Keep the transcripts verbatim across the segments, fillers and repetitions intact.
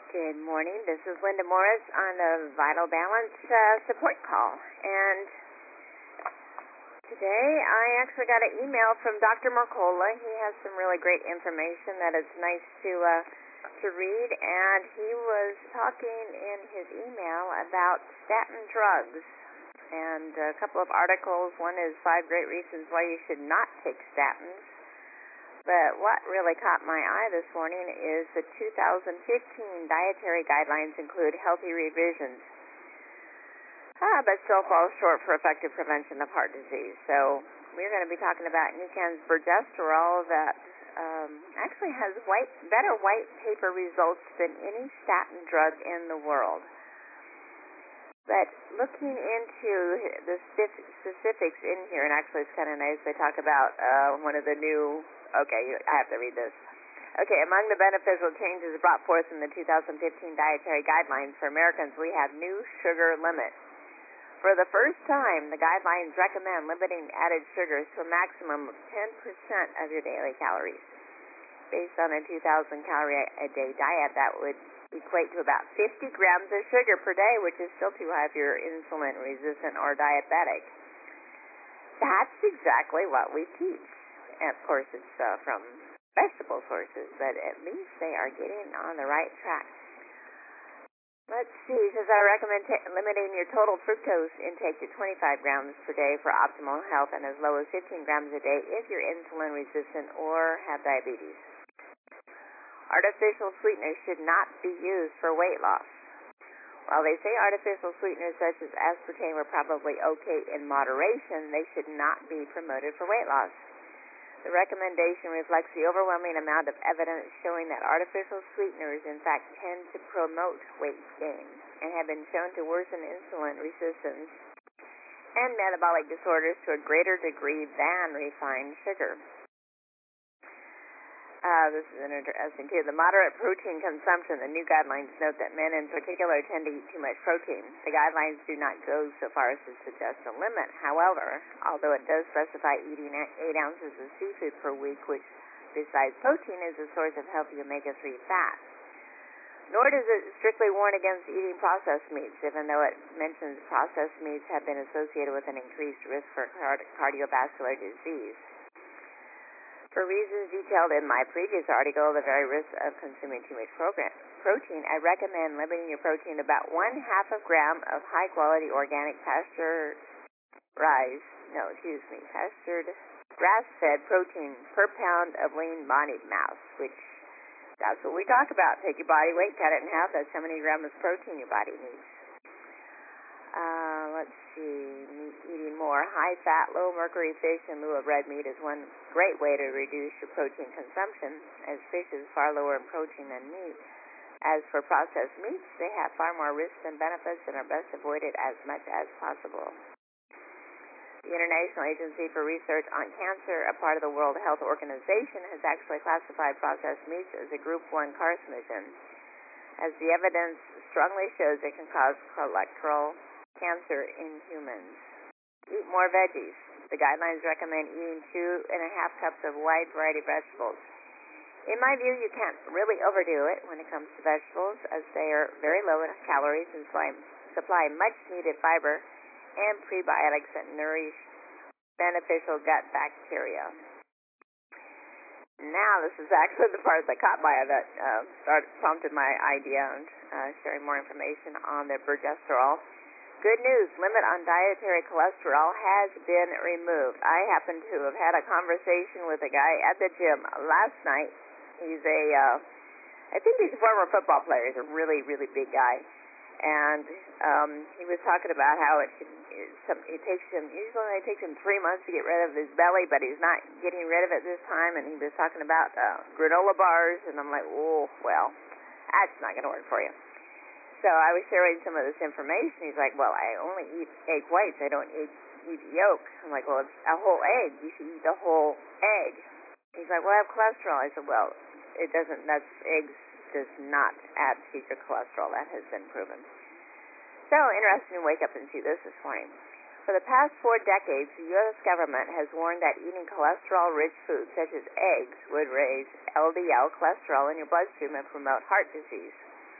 Good morning. This is Linda Morris on the Vital Balance uh, support call. And today I actually got an email from Doctor Mercola. He has some really great information that it's nice to uh, to read. And he was talking in his email about statin drugs and a couple of articles. One is five great reasons why you should not take statins. But what really caught my eye this morning is the two thousand fifteen dietary guidelines include healthy revisions, ah, but still fall short for effective prevention of heart disease. So we're going to be talking about Nican's Bergesterol that um, actually has white, better white paper results than any statin drug in the world. But looking into the specifics in here, and actually it's kind of nice, they talk about uh, one of the new, okay, I have to read this. Okay, among the beneficial changes brought forth in the two thousand fifteen dietary guidelines for Americans, we have new sugar limit. For the first time, the guidelines recommend limiting added sugars to a maximum of ten percent of your daily calories. Based on a two thousand calorie a day diet, that would equate to about fifty grams of sugar per day, which is still too high if you're insulin resistant or diabetic. That's exactly what we teach. And of course, it's uh, from vegetable sources, but at least they are getting on the right track. Let's see, it says I recommend t- limiting your total fructose intake to twenty-five grams per day for optimal health and as low as fifteen grams a day if you're insulin resistant or have diabetes. Artificial sweeteners should not be used for weight loss. While they say artificial sweeteners such as aspartame are probably okay in moderation, they should not be promoted for weight loss. The recommendation reflects the overwhelming amount of evidence showing that artificial sweeteners in fact tend to promote weight gain and have been shown to worsen insulin resistance and metabolic disorders to a greater degree than refined sugar. Uh, this is interesting too. The moderate protein consumption, the new guidelines note that men in particular tend to eat too much protein. The guidelines do not go so far as to suggest a limit. However, although it does specify eating eight ounces of seafood per week, which besides protein is a source of healthy omega three fat. Nor does it strictly warn against eating processed meats, even though it mentions processed meats have been associated with an increased risk for card- cardiovascular disease. For reasons detailed in my previous article, The Very Risks of Consuming Too Much program, Protein, I recommend limiting your protein to about one half a gram of high-quality organic pasteurized, no, excuse me, pastured grass-fed protein per pound of lean body mass, which that's what we talk about. Take your body weight, cut it in half. That's how many grams of protein your body needs. Uh, let's see, meat, eating more high-fat, low-mercury fish in lieu of red meat is one great way to reduce your protein consumption, as fish is far lower in protein than meat. As for processed meats, they have far more risks than benefits and are best avoided as much as possible. The International Agency for Research on Cancer, a part of the World Health Organization, has actually classified processed meats as a Group one carcinogen, as the evidence strongly shows it can cause colorectal cancer in humans. Eat more veggies. The guidelines recommend eating two and a half cups of wide variety of vegetables. In my view, you can't really overdo it when it comes to vegetables, as they are very low in calories and supply much needed fiber and prebiotics that nourish beneficial gut bacteria. Now, this is actually the part that caught my that uh, started, prompted my idea on uh, sharing more information on the Bergesterol. Good news, limit on dietary cholesterol has been removed. I happen to have had a conversation with a guy at the gym last night. He's a, uh, I think he's a former football player. He's a really, really big guy. And um, he was talking about how it, it, it takes him, usually it takes him three months to get rid of his belly, but he's not getting rid of it this time. And he was talking about uh, granola bars, and I'm like, oh, well, that's not going to work for you. So I was sharing some of this information. He's like, well, I only eat egg whites. I don't eat, eat yolk. I'm like, well, it's a whole egg. You should eat the whole egg. He's like, well, I have cholesterol. I said, well, it doesn't, that's, eggs does not add to your cholesterol. That has been proven. So interesting to wake up and see this this morning. For the past four decades, the U S government has warned that eating cholesterol-rich foods such as eggs would raise L D L cholesterol in your bloodstream and promote heart disease.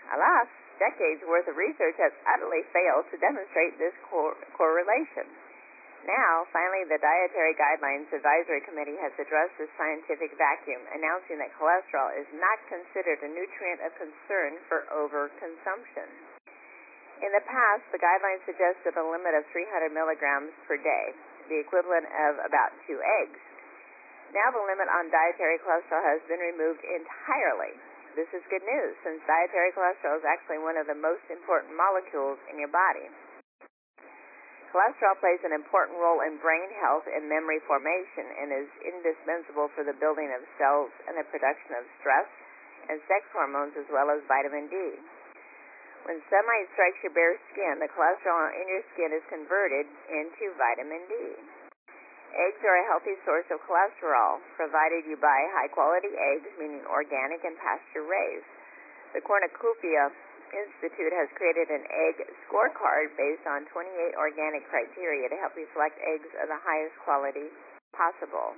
Alas, decades worth of research has utterly failed to demonstrate this cor- correlation. Now, finally, the Dietary Guidelines Advisory Committee has addressed this scientific vacuum, announcing that cholesterol is not considered a nutrient of concern for overconsumption. In the past, the guidelines suggested a limit of three hundred milligrams per day, the equivalent of about two eggs. Now the limit on dietary cholesterol has been removed entirely. This is good news, since dietary cholesterol is actually one of the most important molecules in your body. Cholesterol plays an important role in brain health and memory formation and is indispensable for the building of cells and the production of stress and sex hormones as well as vitamin D. When sunlight strikes your bare skin, the cholesterol in your skin is converted into vitamin D. Eggs are a healthy source of cholesterol, provided you buy high-quality eggs, meaning organic and pasture-raised. The Cornucopia Institute has created an egg scorecard based on twenty-eight organic criteria to help you select eggs of the highest quality possible.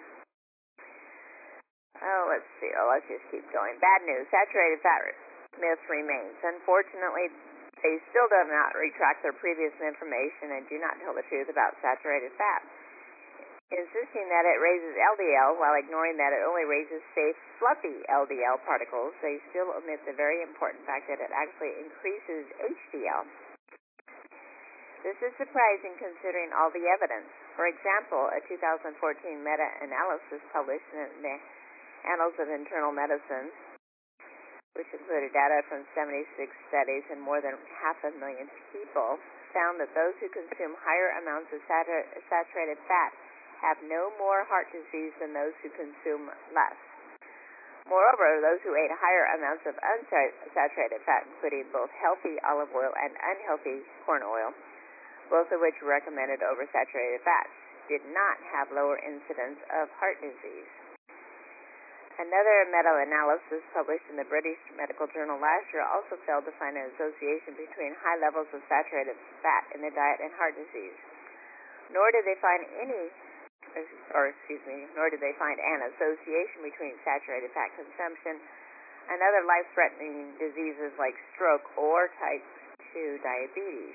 Oh, let's see. Oh, let's just keep going. Bad news. Saturated fat myth remains. Unfortunately, they still do not retract their previous information and do not tell the truth about saturated fat, insisting that it raises L D L while ignoring that it only raises safe, fluffy L D L particles. They still omit the very important fact that it actually increases H D L. This is surprising considering all the evidence. For example, a two thousand fourteen meta-analysis published in the Annals of Internal Medicine, which included data from seventy-six studies and more than half a million people, found that those who consume higher amounts of satur- saturated fat have no more heart disease than those who consume less. Moreover, those who ate higher amounts of unsaturated fat, including both healthy olive oil and unhealthy corn oil, both of which were recommended over saturated fats, did not have lower incidence of heart disease. Another meta-analysis published in the British Medical Journal last year also failed to find an association between high levels of saturated fat in the diet and heart disease. Nor did they find any or excuse me, nor did they find an association between saturated fat consumption and other life-threatening diseases like stroke or type two diabetes.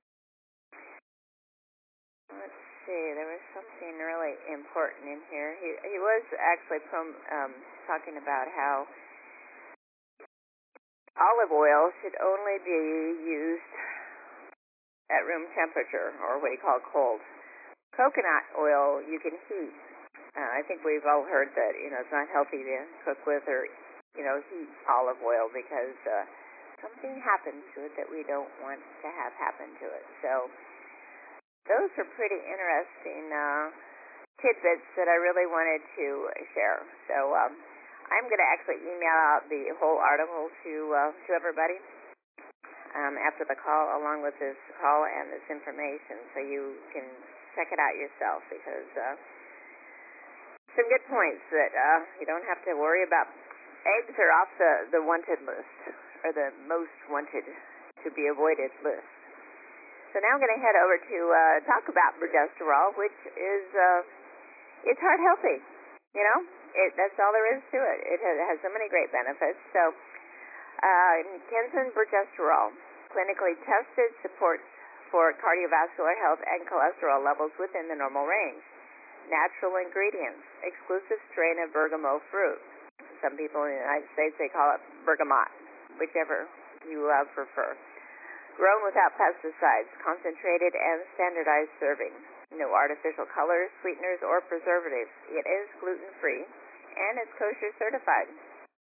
Let's see, there was something really important in here. He, he was actually prom, um, talking about how olive oil should only be used at room temperature, or what he called cold. Coconut oil you can heat. Uh, I think we've all heard that, you know, it's not healthy to cook with or, you know, heat olive oil because uh, something happens to it that we don't want to have happen to it. So those are pretty interesting uh, tidbits that I really wanted to share. So um, I'm going to actually email out the whole article to uh, to everybody um, after the call, along with this call and this information, so you can check it out yourself, because uh, some good points that uh, you don't have to worry about. Eggs are off the, the wanted list, or the most wanted to be avoided list. So now I'm going to head over to uh, talk about progesterol, which is, uh, it's heart healthy, you know? It, that's all there is to it. It has, has so many great benefits. So, uh, Kensen progesterol, clinically tested, supports for cardiovascular health and cholesterol levels within the normal range. Natural ingredients, exclusive strain of bergamot fruit. Some people in the United States, they call it bergamot, whichever you uh, prefer. Grown without pesticides, concentrated and standardized serving. No artificial colors, sweeteners, or preservatives. It is gluten-free, and it's kosher certified.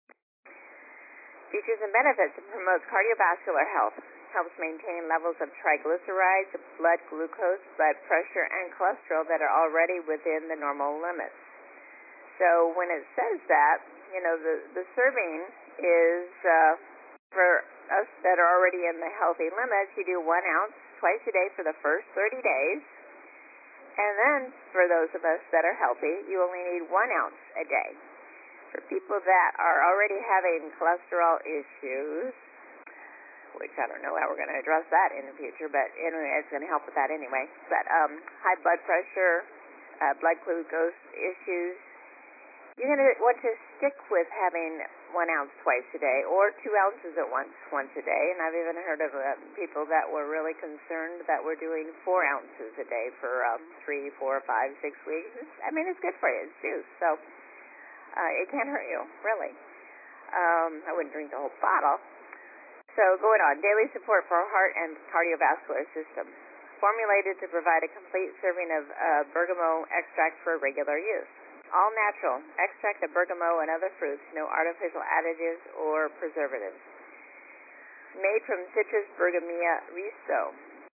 Features and benefits: it promotes cardiovascular health, helps maintain levels of triglycerides, blood glucose, blood pressure, and cholesterol that are already within the normal limits. So when it says that, you know, the, the serving is uh, for us that are already in the healthy limits. You do one ounce twice a day for the first thirty days. And then for those of us that are healthy, you only need one ounce a day. For people that are already having cholesterol issues, which I don't know how we're going to address that in the future, but anyway, it's going to help with that anyway. But um, high blood pressure, uh, blood glucose issues, You're going to want to stick with having one ounce twice a day or two ounces at once once a day. And I've even heard of uh, people that were really concerned that were doing four ounces a day for um, three, four, five, six weeks. It's, I mean, it's good for you. It's juice. So uh, it can't hurt you, really. Um, I wouldn't drink the whole bottle. So going on, daily support for our heart and cardiovascular system. Formulated to provide a complete serving of uh, bergamot extract for regular use. All natural, extract of bergamot and other fruits, no artificial additives or preservatives. Made from Citrus bergamia riso.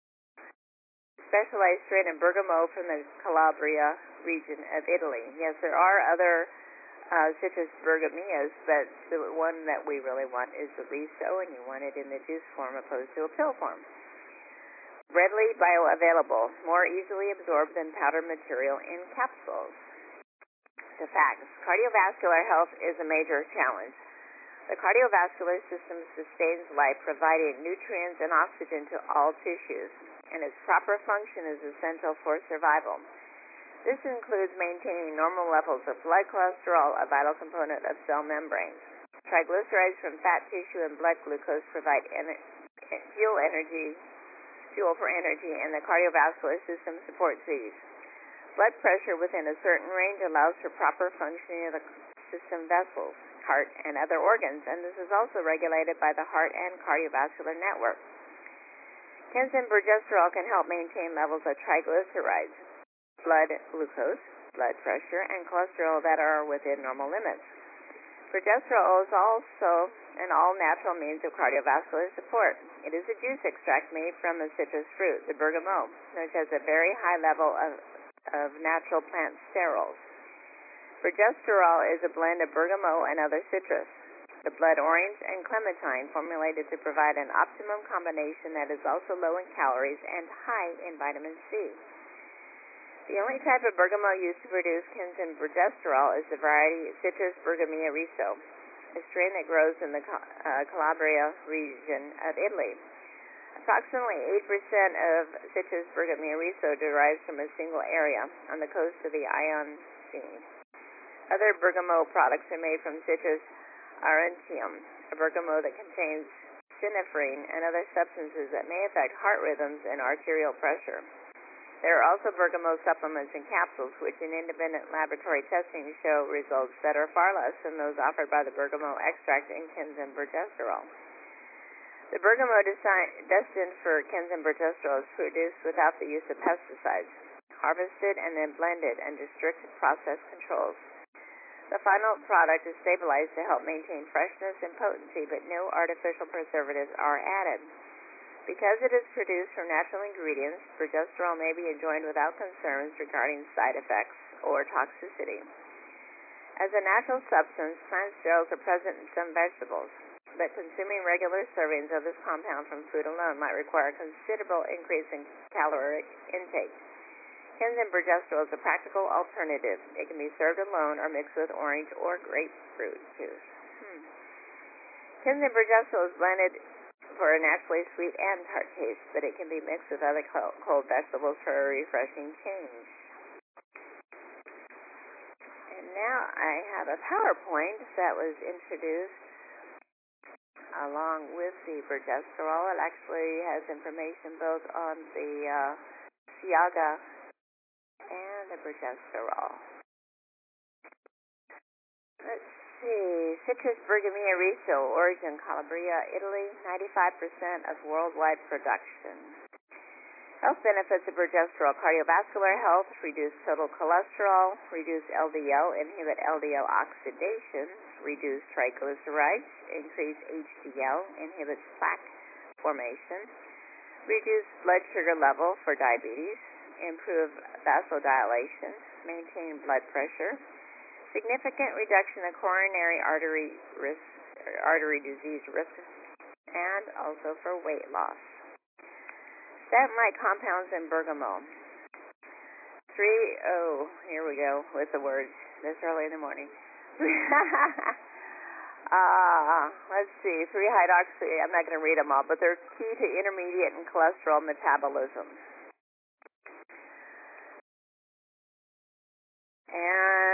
Specialized strain of bergamot from the Calabria region of Italy. Yes, there are other uh, Citrus bergamias, but the one that we really want is the riso, and you want it in the juice form opposed to a pill form. Readily bioavailable, more easily absorbed than powder material in capsules. The facts. Cardiovascular health is a major challenge. The cardiovascular system sustains life, providing nutrients and oxygen to all tissues, and its proper function is essential for survival. This includes maintaining normal levels of blood cholesterol, a vital component of cell membranes. Triglycerides from fat tissue and blood glucose provide ener- fuel energy fuel for energy, and the cardiovascular system supports these. Blood pressure within a certain range allows for proper functioning of the system vessels, heart, and other organs, and this is also regulated by the heart and cardiovascular network. Kensen progesterol can help maintain levels of triglycerides, blood glucose, blood pressure, and cholesterol that are within normal limits. Progesterol is also an all-natural means of cardiovascular support. It is a juice extract made from a citrus fruit, the bergamot, which has a very high level of, of natural plant sterols. Progesterol is a blend of bergamot and other citrus, the blood orange, and clementine, formulated to provide an optimum combination that is also low in calories and high in vitamin C. The only type of bergamot used to produce Kensen progesterol is the variety Citrus bergamia riso, a strain that grows in the uh, Calabria region of Italy. Approximately eight percent of Citrus bergamia riso derives from a single area on the coast of the Ion Sea. Other bergamot products are made from Citrus aurantium, a bergamot that contains synephrine and other substances that may affect heart rhythms and arterial pressure. There are also bergamot supplements and capsules, which in independent laboratory testing show results that are far less than those offered by the bergamot extract in Kensen progesterol. The bergamot desi- destined for Kensen progesterol is produced without the use of pesticides, harvested and then blended under strict process controls. The final product is stabilized to help maintain freshness and potency, but no artificial preservatives are added. Because it is produced from natural ingredients, progesterol may be enjoyed without concerns regarding side effects or toxicity. As a natural substance, plant sterols are present in some vegetables, but consuming regular servings of this compound from food alone might require a considerable increase in caloric intake. Kensen progesterol is a practical alternative. It can be served alone or mixed with orange or grapefruit juice. Hmm. Kensen progesterol is blended for a naturally sweet and tart taste, but it can be mixed with other cold vegetables for a refreshing change. And now I have a PowerPoint that was introduced along with the progesterol. It actually has information both on the uh, Siaga and the progesterol. Let's see. Citrus bergamia riso, origin Calabria, Italy, ninety-five percent of worldwide production. Health benefits of progesterol: cardiovascular health, reduce total cholesterol, reduce L D L, inhibit L D L oxidation, reduce triglycerides, increase H D L, inhibits plaque formation, reduce blood sugar level for diabetes, improve vasodilation, maintain blood pressure, significant reduction of coronary artery risk, artery disease risk, and also for weight loss. Statin-like compounds in bergamot. Three, oh, here we go with the words this early in the morning. uh, let's see, three hydroxy, I'm not going to read them all, but they're key to intermediate and cholesterol metabolism. And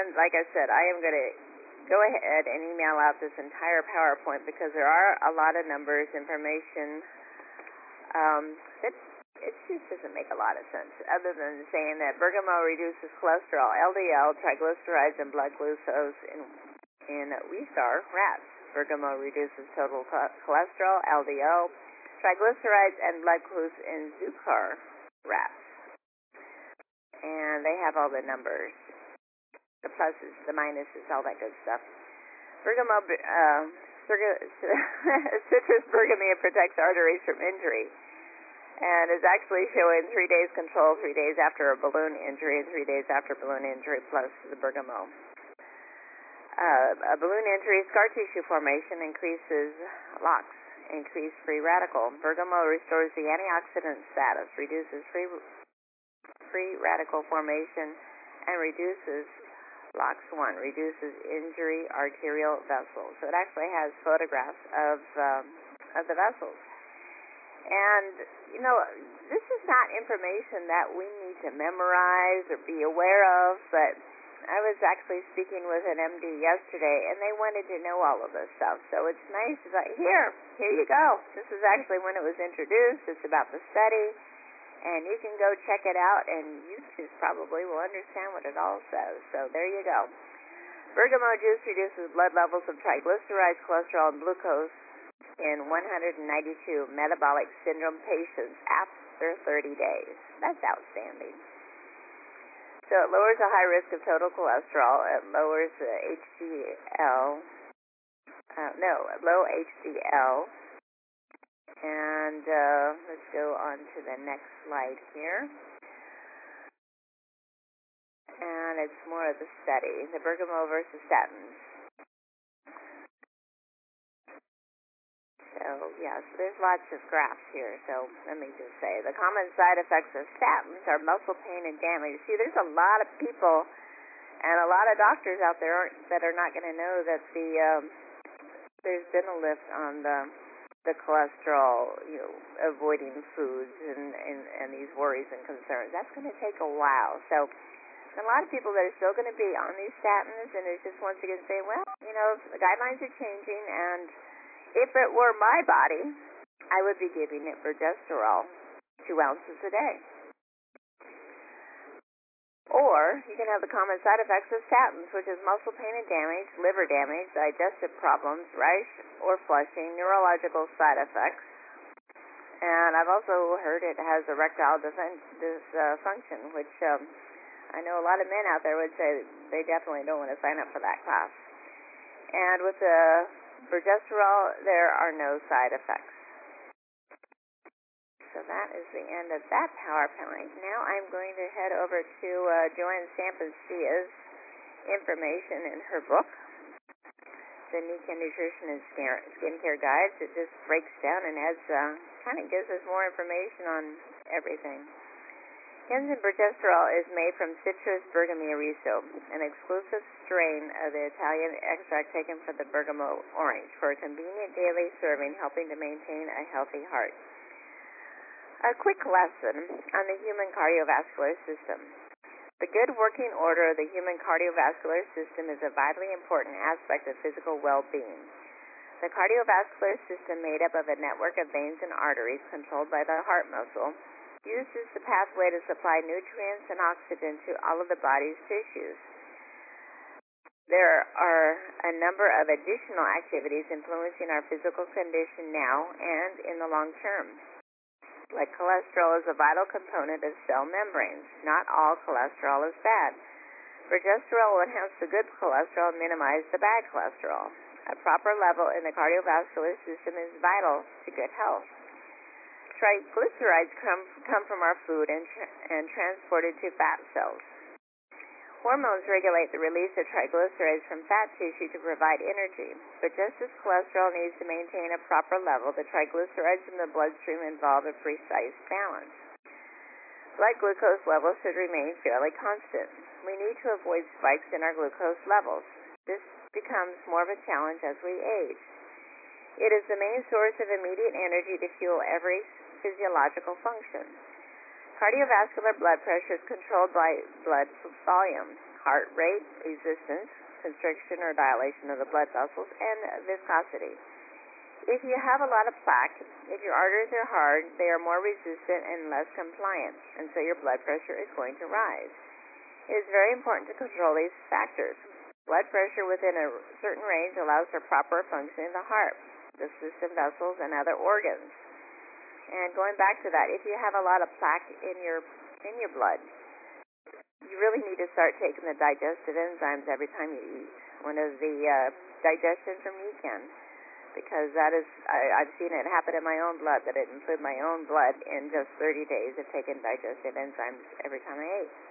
And like I said, I am going to go ahead and email out this entire PowerPoint because there are a lot of numbers, information, um, that it just doesn't make a lot of sense other than saying that bergamot reduces cholesterol, L D L, triglycerides, and blood glucose in, in Weisar rats. Bergamot reduces total cholesterol, L D L, triglycerides, and blood glucose in Zukar rats. And they have all the numbers, the pluses, the minuses, all that good stuff. Bergamot, uh, citrus bergamot protects arteries from injury, and is actually showing three days control, three days after a balloon injury, and three days after balloon injury plus the bergamot. Uh, a balloon injury, scar tissue formation increases L O X, increase free radical. Bergamot restores the antioxidant status, reduces free free radical formation, and reduces L O X one, reduces injury arterial vessels. So it actually has photographs of um, of the vessels. And, you know, this is not information that we need to memorize or be aware of, but I was actually speaking with an M D yesterday, and they wanted to know all of this stuff. So it's nice. It's like, here, here you go. This is actually when it was introduced. It's about the study, and you can go check it out, and you just probably will understand what it all says. So there you go. Bergamot juice reduces blood levels of triglycerides, cholesterol, and glucose in one hundred ninety-two metabolic syndrome patients after thirty days. That's outstanding. So it lowers a high risk of total cholesterol. It lowers the H D L, uh, no, low H D L. And uh, let's go on to the next slide here. And it's more of the study, the bergamot versus statins. So, yeah, so there's lots of graphs here. So let me just say, the common side effects of statins are muscle pain and damage. See, there's a lot of people and a lot of doctors out there aren't, that are not going to know that the um, there's been a lift on the the cholesterol, you know, avoiding foods and, and, and these worries and concerns. That's going to take a while. So a lot of people that are still going to be on these statins, and it's just once again saying, well, you know, the guidelines are changing, and if it were my body, I would be giving it progesterol, two ounces a day. Or you can have the common side effects of statins, which is muscle pain and damage, liver damage, digestive problems, rash or flushing, neurological side effects. And I've also heard it has erectile dysfunction, which um, I know a lot of men out there would say they definitely don't want to sign up for that class. And with the progesterol, there are no side effects. So that is the end of that PowerPoint. Now I'm going to head over to uh, Joanne Sampacia's information in her book, The Nika Nutrition and Skincare Guides. It just breaks down and adds, uh, kind of gives us more information on everything. Ginseng progesterol is made from Citrus bergamot, an exclusive strain of the Italian extract taken from the bergamot orange for a convenient daily serving, helping to maintain a healthy heart. A quick lesson on the human cardiovascular system. The good working order of the human cardiovascular system is a vitally important aspect of physical well-being. The cardiovascular system, made up of a network of veins and arteries controlled by the heart muscle, uses the pathway to supply nutrients and oxygen to all of the body's tissues. There are a number of additional activities influencing our physical condition now and in the long term. Like cholesterol is a vital component of cell membranes. Not all cholesterol is bad. Progesterol will enhance the good cholesterol and minimize the bad cholesterol. A proper level in the cardiovascular system is vital to good health. Triglycerides come, come from our food and, tra- and transported to fat cells. Hormones regulate the release of triglycerides from fat tissue to provide energy. But just as cholesterol needs to maintain a proper level, the triglycerides in the bloodstream involve a precise balance. Blood glucose levels should remain fairly constant. We need to avoid spikes in our glucose levels. This becomes more of a challenge as we age. It is the main source of immediate energy to fuel every physiological function. Cardiovascular blood pressure is controlled by blood volume. heart rate, resistance, constriction or dilation of the blood vessels, and viscosity. If you have a lot of plaque, if your arteries are hard, they are more resistant and less compliant, and so your blood pressure is going to rise. It is very important to control these factors. Blood pressure within a certain range allows for proper functioning of the heart, the system vessels, and other organs. And going back to that, if you have a lot of plaque in your in your blood, you really need to start taking the digestive enzymes every time you eat. One of the uh, digestion from Ecan, because that is, I, I've seen it happen in my own blood, that it improved my own blood in just thirty days of taking digestive enzymes every time I ate.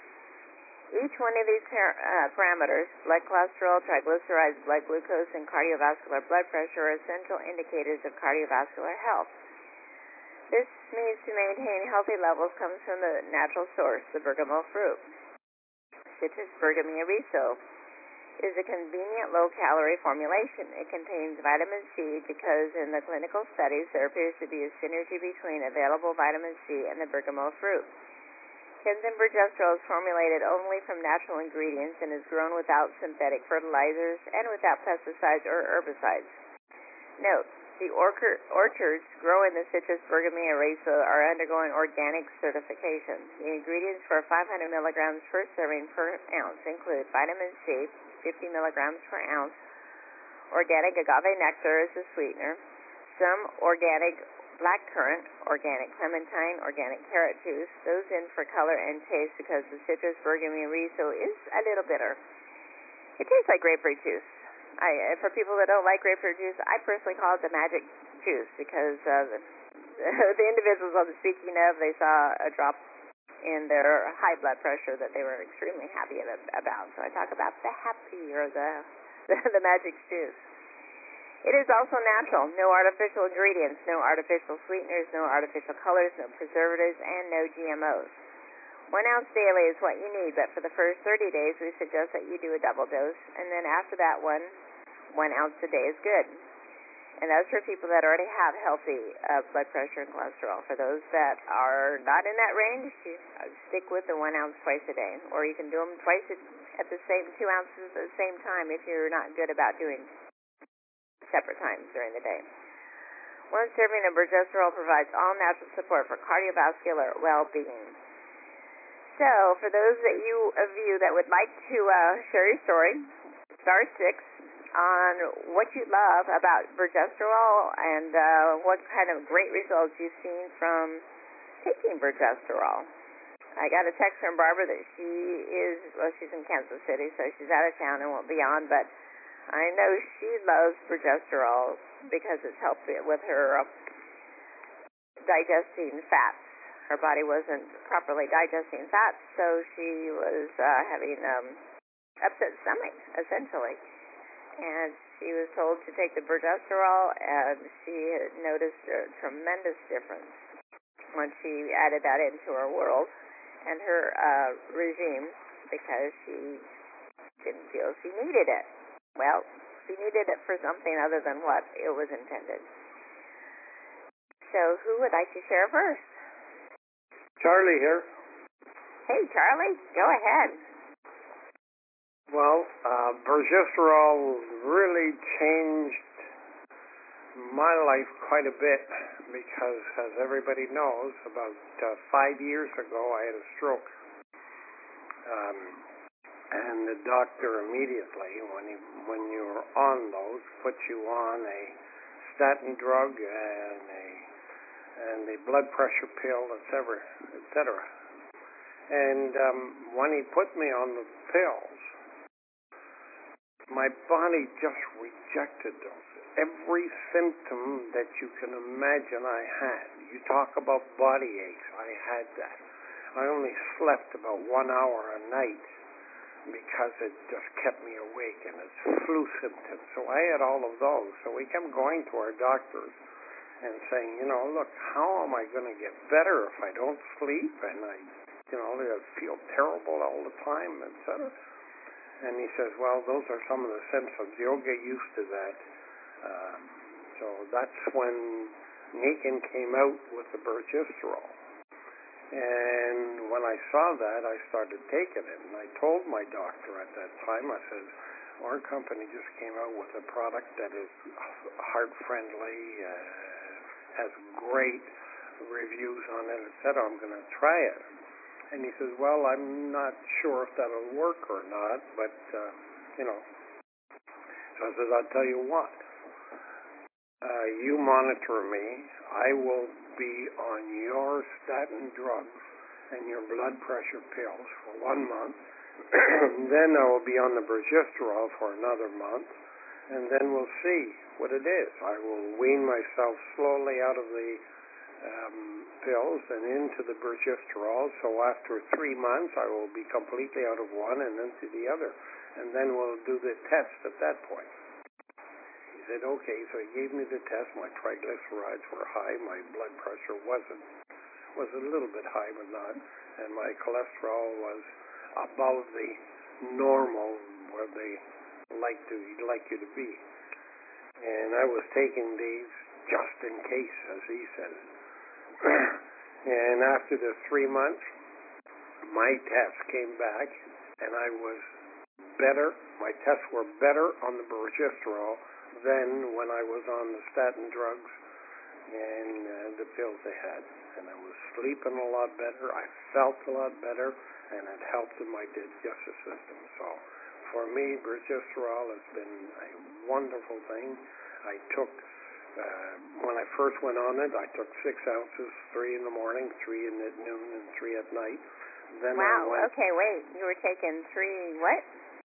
Each one of these par- uh, parameters, blood cholesterol, triglycerides, blood glucose, and cardiovascular blood pressure, are essential indicators of cardiovascular health. This means to maintain healthy levels comes from the natural source, the bergamot fruit. Citrus bergamia riso is a convenient low-calorie formulation. It contains vitamin C because in the clinical studies there appears to be a synergy between available vitamin C and the bergamot fruit. Kenzen progesterol is formulated only from natural ingredients and is grown without synthetic fertilizers and without pesticides or herbicides. Note, the orchards growing the Citrus bergamia riso are undergoing organic certification. The ingredients for five hundred milligrams per serving per ounce include vitamin C, fifty milligrams per ounce, organic agave nectar as a sweetener, some organic blackcurrant, organic clementine, organic carrot juice, those in for color and taste because the Citrus bergamia riso is a little bitter. It tastes like grapefruit juice. I, for people that don't like grapefruit juice, I personally call it the magic juice because uh, the, the individuals I was speaking of, they saw a drop in their high blood pressure that they were extremely happy about. So I talk about the happy or the, the, the magic juice. It is also natural, no artificial ingredients, no artificial sweeteners, no artificial colors, no preservatives, and no G M Os. One ounce daily is what you need, but for the first thirty days, we suggest that you do a double dose, and then after that one, one ounce a day is good. And that's for people that already have healthy uh, blood pressure and cholesterol. For those that are not in that range, you uh, stick with the one ounce twice a day, or you can do them twice at the same two ounces at the same time if you're not good about doing separate times during the day. One serving of progesterol provides all natural support for cardiovascular well-being. So, for those that you, of you that would like to uh, share your story, star six on what you love about progesterol and uh, what kind of great results you've seen from taking progesterol. I got a text from Barbara that she is, well, she's in Kansas City, so she's out of town and won't be on, but I know she loves progesterol because it's helped with her uh, digesting fats. Her body wasn't properly digesting fats, so she was uh, having um, upset stomach, essentially. And she was told to take the progesterol, and she had noticed a tremendous difference once she added that into her world and her uh, regime because she didn't feel she needed it. Well, she needed it for something other than what it was intended. So who would like to share first? Charlie here. Hey, Charlie, go ahead. Well, uh, progesterol really changed my life quite a bit because, as everybody knows, about uh, five years ago I had a stroke. Um, and the doctor immediately, when, he, when you're on those, puts you on a statin drug and a and a blood pressure pill, et cetera, et cetera. And um, when he put me on the pills, my body just rejected those. Every symptom that you can imagine I had. You talk about body aches, I had that. I only slept about one hour a night because it just kept me awake, and it's flu symptoms. So I had all of those. So we kept going to our doctors and saying, you know, look, how am I going to get better if I don't sleep and I, you know, I feel terrible all the time, et cetera. And he says, well, those are some of the symptoms. You'll get used to that. Um, so that's when Nikan came out with the progesterol. And when I saw that, I started taking it. And I told my doctor at that time, I said, our company just came out with a product that is heart-friendly, uh, has great reviews on it, et cetera. I'm going to try it. And he says, well, I'm not sure if that'll work or not, but, uh, you know. So I says, I'll tell you what. Uh, you monitor me. I will be on your statin drugs and your blood pressure pills for one month. Then I will be on the progesterol for another month, and then we'll see what it is. I will wean myself slowly out of the um, pills and into the progesterol. So after three months, I will be completely out of one and into the other, and then we'll do the test at that point. He said, okay, so he gave me the test. My triglycerides were high. My blood pressure wasn't, was a little bit high, but not. And my cholesterol was above the normal where they like to like you to be. And I was taking these just in case, as he said. And after the three months, my tests came back, and I was better. My tests were better on the progesterol than when I was on the statin drugs and uh, the pills they had. And I was sleeping a lot better. I felt a lot better, and it helped in my digestive system. So for me, progesterol has been a wonderful thing. I took, uh, when I first went on it, I took six ounces, three in the morning, three in at noon, and three at night. Then wow, I went, okay, wait. You were taking three, what?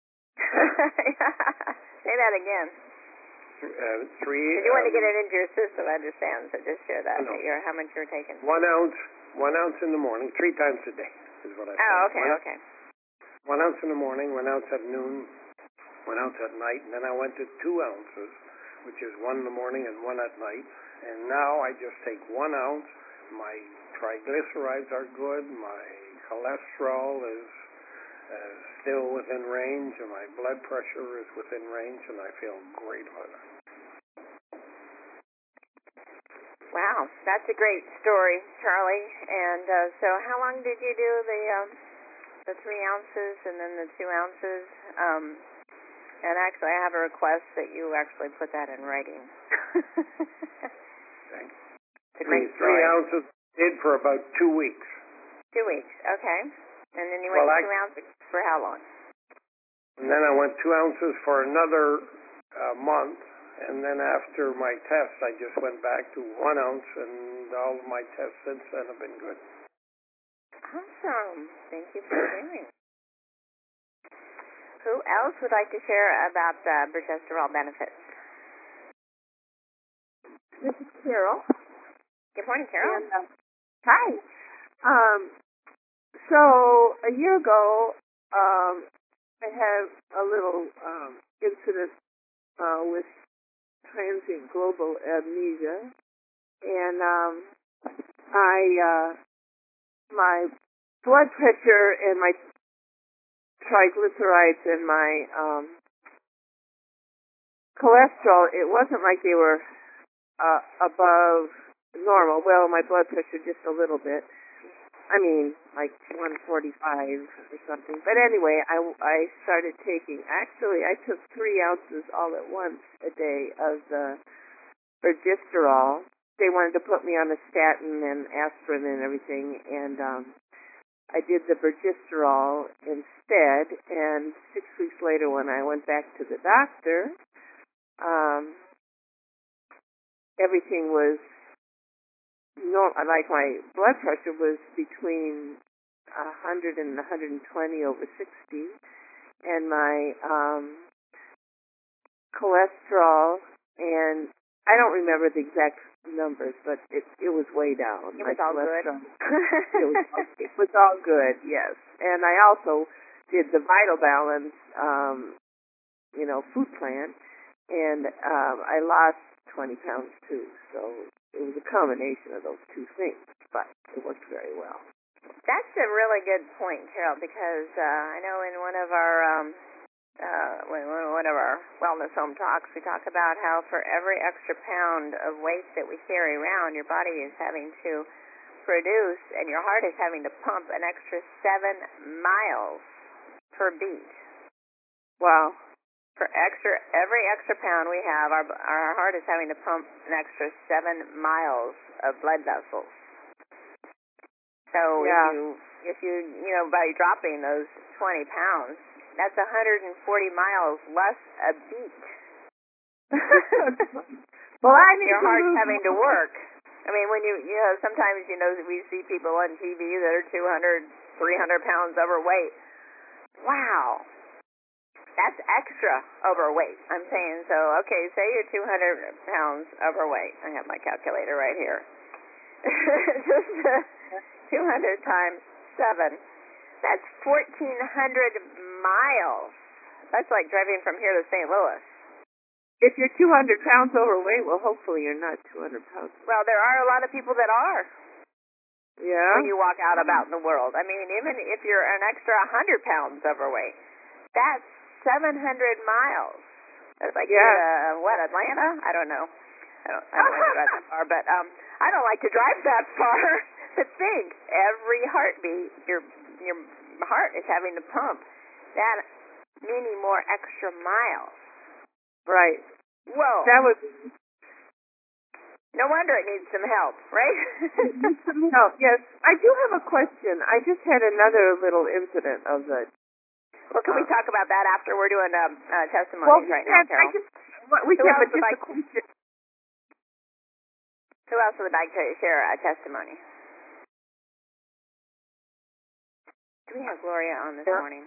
Say that again. Uh, three. If you um, want to get it into your system, I understand, so just share that, no. that you're, how much you're taking. One ounce, one ounce in the morning, three times a day is what I said. Oh, okay, one, okay. One ounce in the morning, one ounce at noon, one ounce at night, and then I went to two ounces, which is one in the morning and one at night. And now I just take one ounce. My triglycerides are good. My cholesterol is uh, still within range, and my blood pressure is within range, and I feel great about it. Wow, that's a great story, Charlie. And uh, so how long did you do the um, the three ounces and then the two ounces? Um, and actually, I have a request that you actually put that in writing. Thanks. It's a Three, great three story. ounces did for about two weeks. Two weeks, okay. And then you went Well, to I, two ounces for how long? And then I went two ounces for another uh, month. And then after my test, I just went back to one ounce, and all of my tests since then have been good. Awesome. Thank you for sharing. Who else would like to share about the progesterol benefits? This is Carol. Good morning, Carol. And, uh, hi. Um, so a year ago, um, I had a little um, incident uh, with transient global amnesia, and um, I uh, my blood pressure and my triglycerides and my um, cholesterol, it wasn't like they were uh, above normal. Well, my blood pressure just a little bit. I mean, like one forty-five or something. But anyway, I, I started taking, actually, I took three ounces all at once a day of the progesterol. They wanted to put me on a statin and aspirin and everything, and um, I did the progesterol instead. And six weeks later, when I went back to the doctor, um, everything was no, like my blood pressure was between one hundred and one hundred twenty over sixty, and my um, cholesterol, and I don't remember the exact numbers, but it it was way down. It was my all good. it, was, it was all good, yes. And I also did the Vital Balance, um, you know, food plan, and um, I lost twenty pounds too, so it was a combination of those two things, but it worked very well. That's a really good point, Carol, because uh, I know in one of our um, uh, one of our wellness home talks, we talk about how for every extra pound of weight that we carry around, your body is having to produce, and your heart is having to pump an extra seven miles per beat. Wow. For extra, every extra pound we have, our our heart is having to pump an extra seven miles of blood vessels. So Yeah. if you if you you know by dropping those twenty pounds, that's one hundred forty miles less a beat. Well, I need Your to heart's lose having to work. I mean, when you you know sometimes you know we see people on T V that are two hundred, three hundred pounds overweight. Wow. That's extra overweight. I'm saying so. Okay, say you're two hundred pounds overweight. I have my calculator right here. Just uh, two hundred times seven. That's fourteen hundred miles. That's like driving from here to Saint Louis. If you're two hundred pounds overweight, well, hopefully you're not two hundred pounds. Well, there are a lot of people that are Yeah. when you walk out about in the world. I mean, even if you're an extra one hundred pounds overweight, that's seven hundred miles. That's like, Yeah. uh, what, Atlanta? I don't know. I don't, I don't like to drive that far, but um, I don't like to drive that far. But think, every heartbeat, your your heart is having to pump that many more extra miles. Right. Whoa. That would be No wonder it needs some help, right? some help. Yes. I do have a question. I just had another little incident of the. Well, can we talk about that after we're doing um, uh, testimonies Well, right yeah, now, Carol? I just, what, we Who can, else but would just like- a question. Who else would like to share a testimony? Do we have Gloria on this Sure. morning?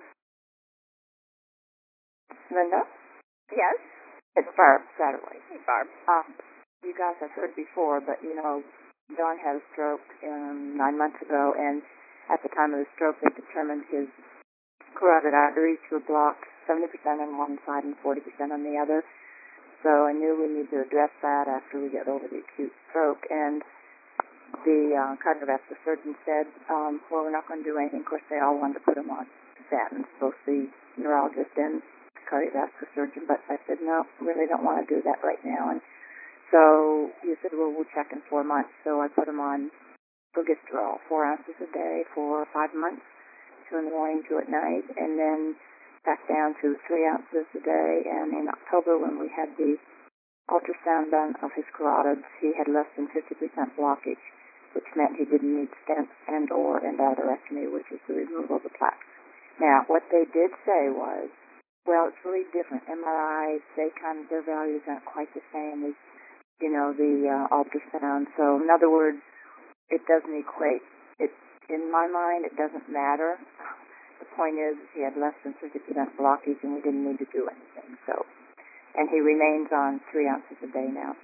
Linda, Yes? it's Barb Satterwhite. Hey, Barb. Um, you guys have heard before, but you know, Don had a stroke um, nine months ago, and at the time of the stroke, they determined his carotid arteries were blocked seventy percent on one side and forty percent on the other. So I knew we needed to address that after we get over the acute stroke. And the uh, cardiovascular surgeon said, um, well, we're not going to do anything. Of course, they all wanted to put him on statins, both the neurologist and cardiovascular surgeon. But I said, no, really don't want to do that right now. And so he said, well, we'll check in four months. So I put him on Progesterol, four ounces a day for five months, two in the morning, two at night, and then back down to three ounces a day. And in October, when we had the ultrasound done of his carotids, he had less than fifty percent blockage, which meant he didn't need stents and or endarterectomy, which is the removal of the plaques. Now, what they did say was, well, it's really different. M R Is, they kind of, their values aren't quite the same as, you know, the uh, ultrasound. So, in other words, it doesn't equate. It, in my mind, it doesn't matter. The point is, he had less than fifty percent blockage, and we didn't need to do anything. So, and he remains on three ounces a day now.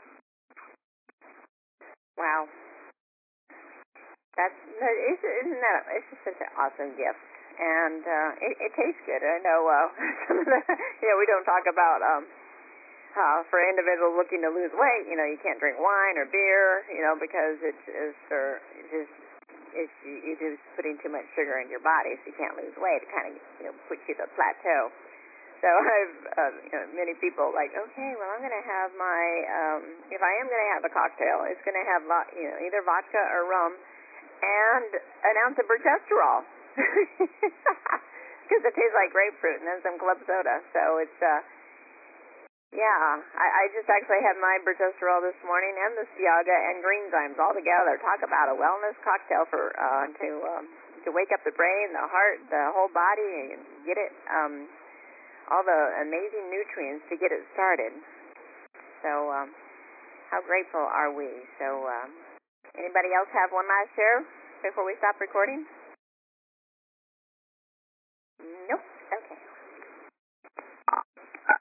Wow. That's, that is, isn't that, it's just such an awesome gift. And uh, it, it tastes good. I know uh, some of the, you know, we don't talk about, um, uh, for individuals looking to lose weight, you know, you can't drink wine or beer, you know, because it's, it's for, it just, it's, you're just putting too much sugar in your body, so you can't lose weight. It kind of, you know, puts you to a plateau. So I've, uh, you know, many people like, okay, well, I'm going to have my, um, if I am going to have a cocktail, it's going to have, you know, either vodka or rum and an ounce of Bertesterol. Because it tastes like grapefruit and then some club soda. So it's, uh, yeah, I, I just actually had my Bertesterol this morning and the Stiaga and Greenzymes all together. Talk about a wellness cocktail for, uh, to, um, to wake up the brain, the heart, the whole body, and get it, um, all the amazing nutrients to get it started. So, um, how grateful are we? So, um, anybody else have one last share before we stop recording?